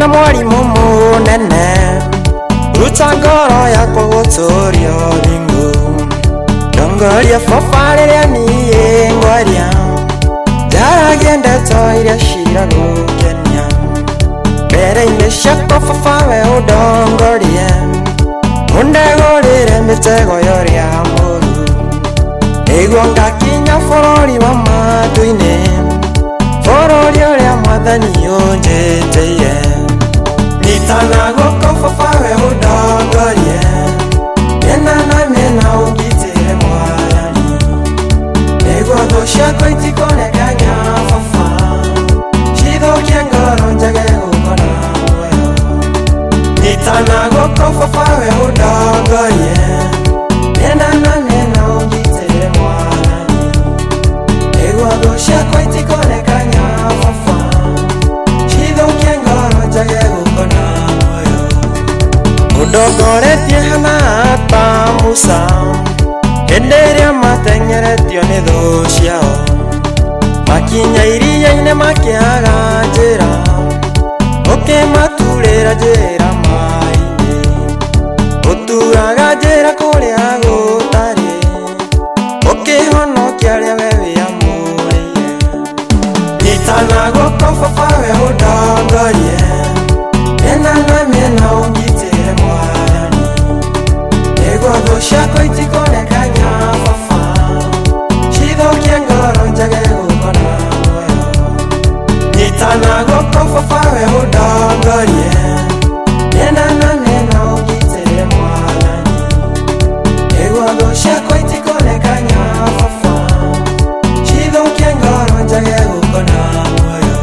na mwarimu munene ruta ngoro yakwa guturia thingu ndongoria baba riria niĩ ngwaria njaragia ndeto iria ciragũkenia mbere-inĩ ciakwa baba we ũndongorie ũndegũrĩre mĩtego ya ũrĩa mũũru nĩguo ngakinya bũrũri wa matu-inĩ bũrũri ũrĩa mwathani ũnjĩtĩire nyitana guoko baba we ũndongorie mĩena na mĩena ũngitĩre mwathani nĩguo thũ ciakwa itikonekania baba cithũkie ngoro njage gũkona muoyo nyitana guoko baba we ũndongorie mĩena na mĩena ũngitĩre mwathani nĩguo thũ ciakwa itikonekania baba cithũkie ngoro njage gũkona muoyo ũndongoretie hana ta Musa hĩndĩ ĩrĩa mateng'eretio nĩ thũ ciao makinya iria-inĩ makĩaga njĩra ũkĩmaturĩra njĩra maĩ-inĩ ũturaga njĩra kũrĩa gũtarĩ ũkĩhonokia arĩa we wĩamũrĩire nyitana guoko baba we ũndongorie mĩena na mĩena ũngitĩre mwathani nĩguo thũ ciakwa itikonekania baba cithũkie ngoro njage gũkona muoyo nyitana guoko baba we ũndongorie mĩena na mĩena ũngitĩre mwathani nĩguo thũ ciakwa itikonekania baba cithũkie ngoro njage gũkona muoyo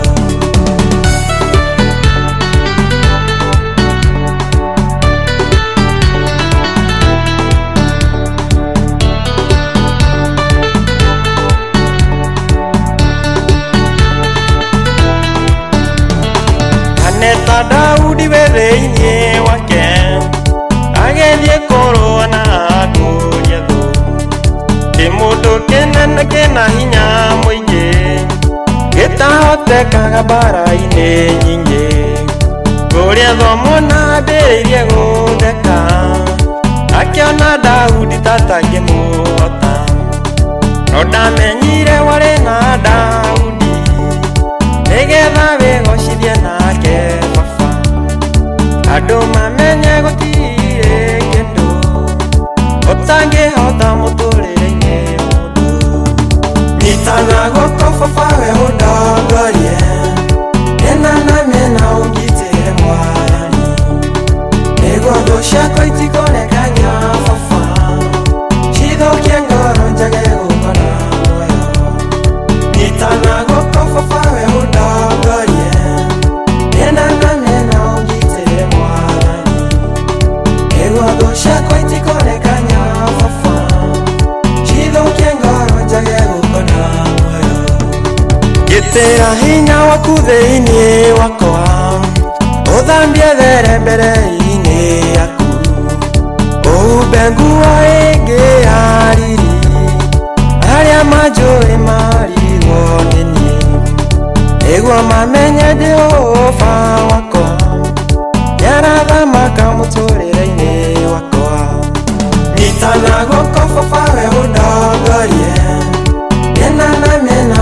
Aneta Daudi we thĩinĩ wake agĩthiĩ kũrũa na Goliathũ kĩmũndũ kĩnene kĩna hinya mũingĩ gĩtahotekaga mbara-inĩ nyingĩ Goliathũ amwona ambĩrĩirie gũtheka akĩona Daudi ta atangĩmũhota no ndamenyire warĩ na Daudi nĩgetha wĩgocithie nake baba andũ mamenye gũtirĩ kĩndũ ũtangĩhota mũtũrĩre-inĩ mũndũ nyitana guoko baba we ũndongorie mĩena na mĩena ũngitĩre mwathani nĩguo thũ ciakwa itikonekania baba cithũkie ngoro njage gũkona muoyo nyitana guoko baba we ũndongorie mĩena na mĩena ũngitĩre mwathani nĩguo thũ ciakwa itikonekania baba cithũkie ngoro njage gũkona muoyo gĩtĩra hinya waku thĩinĩ wakwa ũthambie there mbere-inĩ yaku ũhumbe nguo ĩngĩ ya riri arĩa manjũĩ marigwo nĩ niĩ nĩguo mamenye Jehova wakwa nĩarathamaka mũtũrĩre-inĩ wakwa nyitana guoko baba we ũndongorie mĩena na mĩena